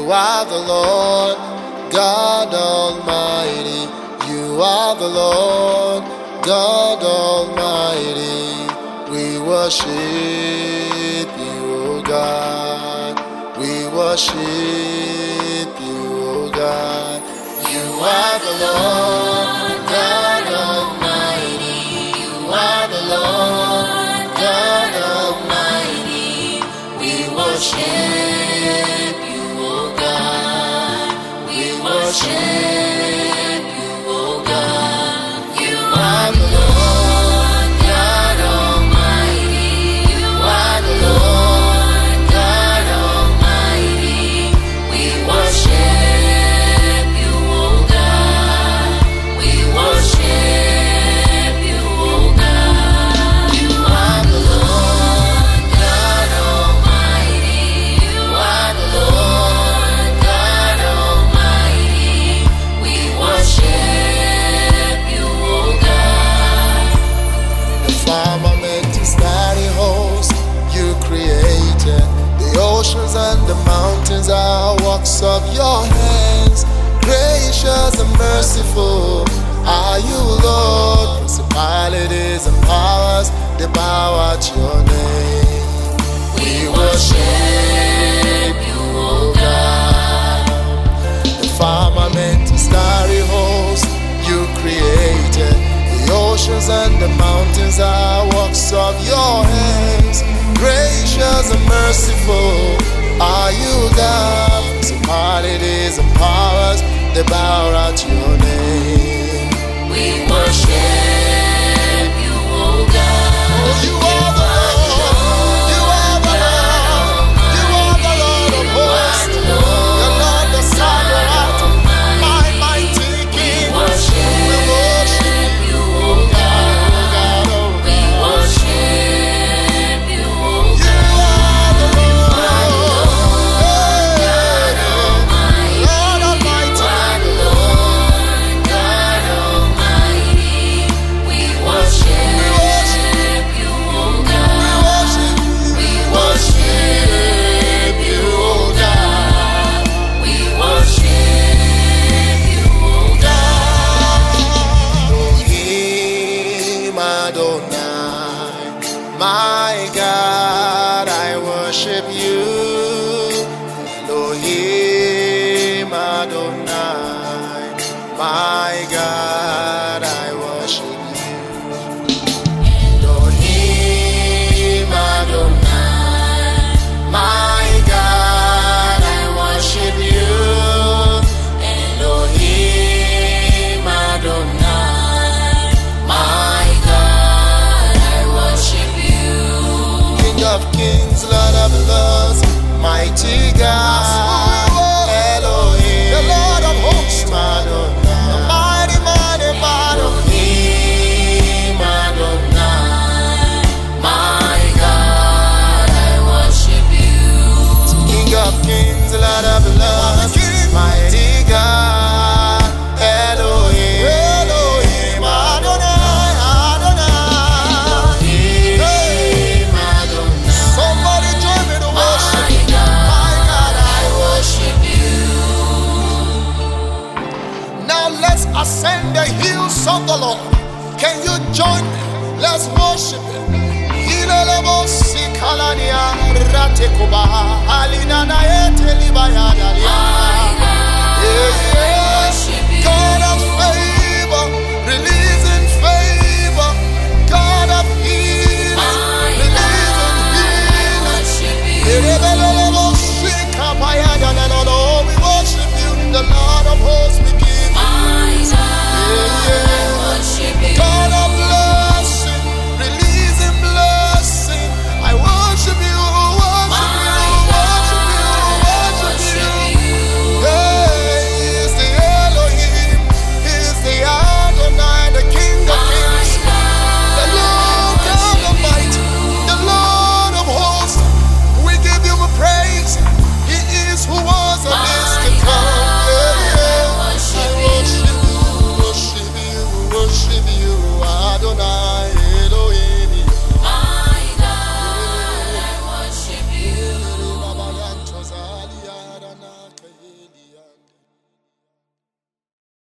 You are the Lord, God Almighty. You are the Lord, God Almighty. We worship you, O God. We worship you, O God. You are the Lord, God Almighty. You are the Lord, God Almighty. We worship you, O God. We worship you, O God. You are the Lord, God Almighty. You are the Lord, God Almighty. We worship you, O God. We worship you, O God. You are the Lord, God Almighty. You are the Lord, God Almighty. We worship you, O God. The firmament is mighty host you created. The oceans and the mountains are works of your hands. Gracious and merciful are you, Lord. Principalities and powers, they bow at your name. We worship you, O God. The firmament is starry host you created. The oceans and the mountains are works of your hands. Gracious and merciful are you, God. Principalities and powers, they bow at your name. We worship you, O God. Oh, you are the Lord. You are the Lord. You are the Lord of hosts. The Lord, the Sovereign, my mighty King. We worship you, O God. We worship you, O God. You are the Lord. God Almighty. Lord Almighty. God Almighty. We worship you, O God. We worship you, O God. We worship you, O God. Elohim Adonai, my God, I worship you. Elohim Adonai, my God, I worship you. Elohim Adonai, my God, I worship you. Elohim Adonai, my God, I worship you. King of kings, Lord of lords, mighty God. Elohim, the Lord of hosts, Adonai, mighty, mighty, Elohim Adonai, my God, I worship you. King of kings, Lord of lords, mighty God. Elohim, Elohim Adonai, Adonai, Elohim Adonai. Somebody join me to worship. My God, I worship you. Now let's ascend the hills of the Lord. Can you join me? Let's worship Him. Ilelebo sikalania ratekuba alina na etelibayadalia. God of favor, releasing favor. God of healing, releasing healing. Ilelebo sikabayadalelo. We worship you, the Lord of hosts.